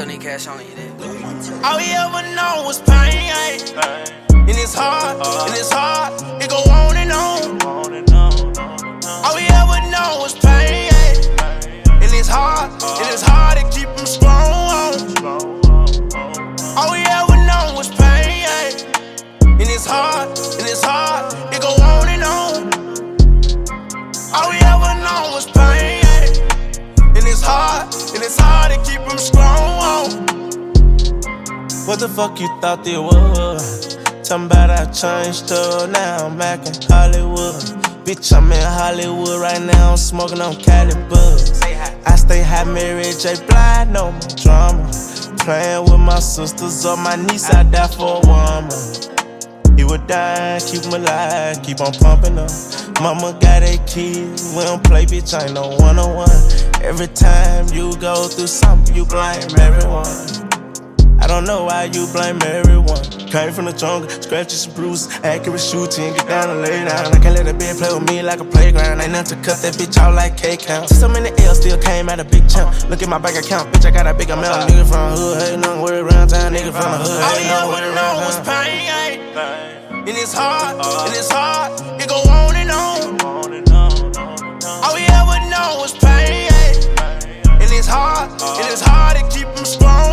still need cash on you then. All we ever know was pain, and it's hard, it go on and on. All we ever know was pain, and it's hard to keep them strong. All we ever know was pain, and it's hard, it go on and on. All we ever know was pain, and it's hard to keep them strong. What the fuck you thought it was? Talking about I changed up, now I'm back in Hollywood. Bitch, I'm in Hollywood right now, I'm smoking on Cali buds. I stay high, Mary J. Blige, no more drama. Playing with my sisters or my niece, I die for a woman. He would die, keep him alive, keep on pumping up. Mama got a kid, we don't play, bitch, I ain't no one-on-one. Every time you go through something, you blame everyone. I don't know why you blame everyone. Came from the jungle, scratches and bruises, accurate shooting, get down and lay down. I can't let a bitch play with me like a playground. Ain't nothing to cut that bitch out like cake count. So many L's still came out a big chunk. Look at my bank account, bitch, I got a big amount. Nigga from the hood, ain't nothing worried around town. Nigga from the hood, ain't nothing worried around town. All we ever know was pain, and it's hard, it go on and on. All we ever know was pain, and it's hard to keep them strong.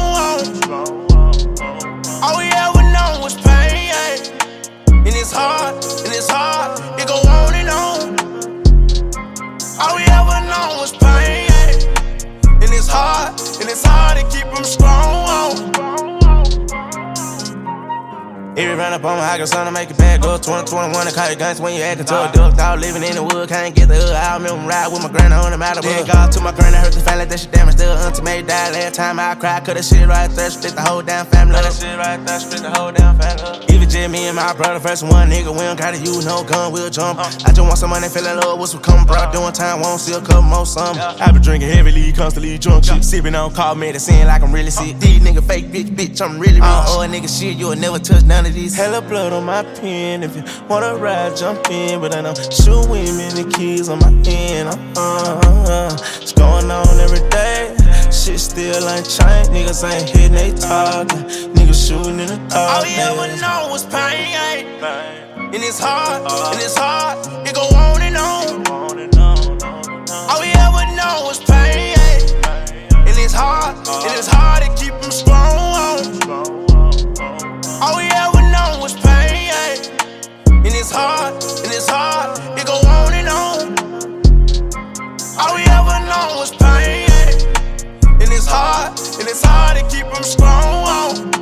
All we ever know was pain, and it's hard, it go on and on. All we ever know was pain, and it's hard to keep them strong. Every round up on my high, son, to make it bad. Go 2021 and call your guns when you acting to a duck dog. Living in the wood, can't get the hood. I remember ride with my granny on the matter. Then God to my granny, hurt the family, that shit damaged. Still auntie made died. Last time I cried, cut that shit right there, split the whole damn family up. Give it just me and my brother, first one nigga, we don't gotta use no gun, we'll jump. I just want some money, feel in love with some coming, bro. Doing time, won't see a couple more some. I been drinking heavily, constantly drunk shit. Sipping on cold medicine like I'm really sick. These nigga fake bitch, I'm really real. Oh, nigga shit, you'll never touch none of these. Hella blood on my pen, if you wanna ride, jump in. But I know shoot women and kids on my end. It's going on every day. Shit still ain't changed. Niggas ain't hitting, they talking. Niggas shooting in the dark. All we ever know was pain, and it's hard, it go on and on. All we ever know was pain, and it's hard to keep them strong. All we ever know was pain, and it's hard, it go on and on. All we ever know was pain, and it's hard to keep them strong.